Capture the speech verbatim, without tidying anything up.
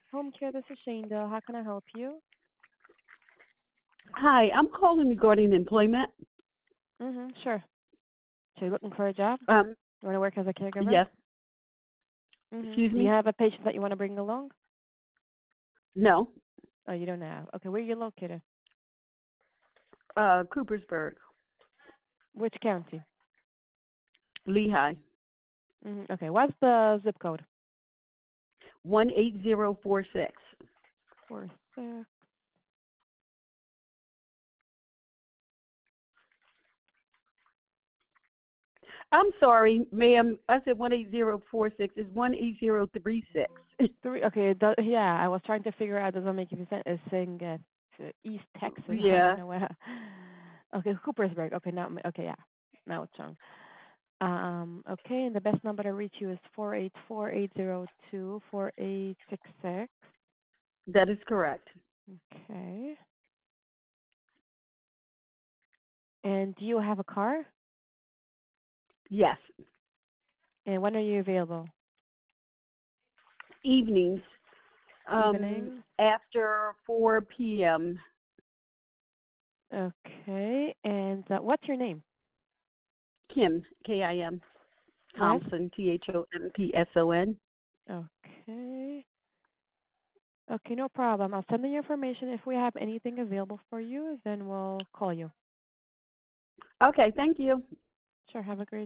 Home care, this is Shanda. How can I help you? Hi, I'm calling regarding employment. Mm-hmm, sure. So you're looking for a job? Um, You want to work as a caregiver? yes, Mm-hmm. excuse Do you me? have a patient that you want to bring along? No, Oh, you don't have. Okay, where are you located? uh, Coopersburg, Which county? Lehigh, Mm-hmm. Okay, what's the zip code? one eight zero four six. Four six. I'm sorry, ma'am. I said one eight zero four six. It's one eight zero three six. Three. Okay, it does, yeah. I was trying to figure out. Doesn't make any sense. It's saying uh, to East Texas. I don't Yeah, know where. Okay, Coopersburg. Okay, now. Okay, yeah. Now it's wrong. Um. Okay, and the best number to reach you is four eight four eight zero two four eight six six. that is correct. Okay. And do you have a car? Yes, And when are you available? evenings, um, Evening. after four p m. Okay. And uh, what's your name? Kim, K I M, Last. Thompson, T H O M P S O N. Okay. Okay, no problem. I'll send you information. If we have anything available for you, then we'll call you. Okay, thank you. Sure. Have a great